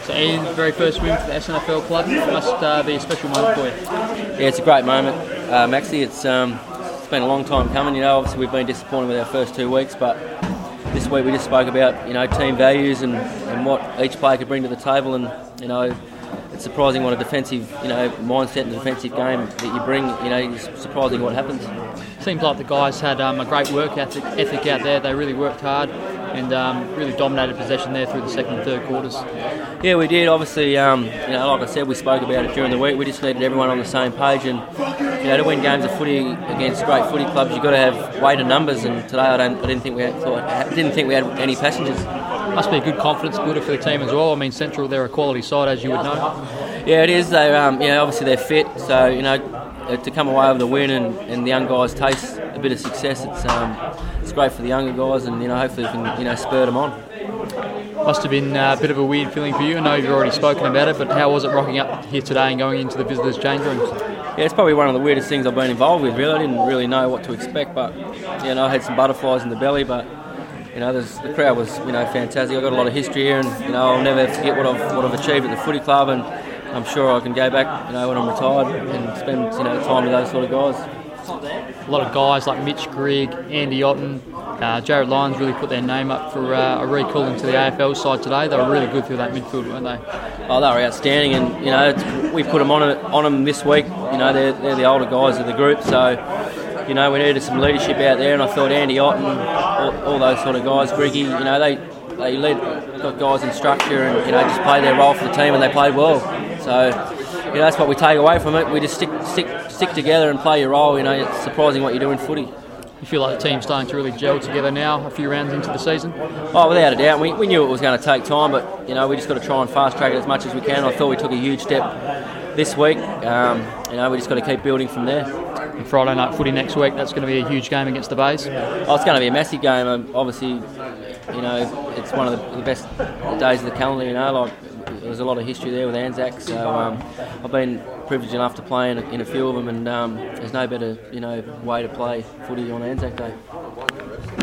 So Ian, very first win for the SNFL club, must be a special moment for you. Yeah, it's a great moment, Maxie. It's been a long time coming. Obviously we've been disappointed with our first 2 weeks, but this week we just spoke about team values and what each player could bring to the table, and it's surprising what a defensive mindset and a defensive game that you bring. It's surprising what happens. Seems like the guys had a great work ethic out there. They really worked hard and really dominated possession there through the second and third quarters. Yeah, we did. Obviously, like I said, we spoke about it during the week. We just needed everyone on the same page, and to win games of footy against great footy clubs, you've got to have weight of numbers. And today, I didn't think we had any passengers. Must be a good confidence builder for the team as well. I mean, Central, they're a quality side, as you would know. Yeah, it is. They, obviously they're fit, so to come away with a win and the young guys taste a bit of success, it's great for the younger guys, and hopefully we can spur them on. Must have been a bit of a weird feeling for you. I know you've already spoken about it, but how was it rocking up here today and going into the visitors' change rooms? Yeah, it's probably one of the weirdest things I've been involved with. Really, I didn't really know what to expect, but I had some butterflies in the belly, but. The crowd was, fantastic. I've got a lot of history here, and I'll never forget what I've achieved at the footy club, and I'm sure I can go back, when I'm retired, and spend, time with those sort of guys. A lot of guys like Mitch Grigg, Andy Otten, Jared Lyons really put their name up for a recall into the AFL side today. They were really good through that midfield, weren't they? Oh, they were outstanding, and we put them on them this week. They're the older guys of the group, so. We needed some leadership out there, and I thought Andy Otten, all those sort of guys, Griggy, they led, got guys in structure and just played their role for the team, and they played well. So that's what we take away from it. We just stick together and play your role. It's surprising what you do in footy. You feel like the team's starting to really gel together now, a few rounds into the season? Oh, without a doubt. We knew it was going to take time, but we just got to try and fast track it as much as we can. I thought we took a huge step this week. We just got to keep building from there. And Friday night footy next week, that's going to be a huge game against the Bays. Oh, it's going to be a massive game. Obviously, it's one of the best days of the calendar. There's a lot of history there with Anzac, so I've been privileged enough to play in a few of them, and there's no better way to play footy on Anzac Day.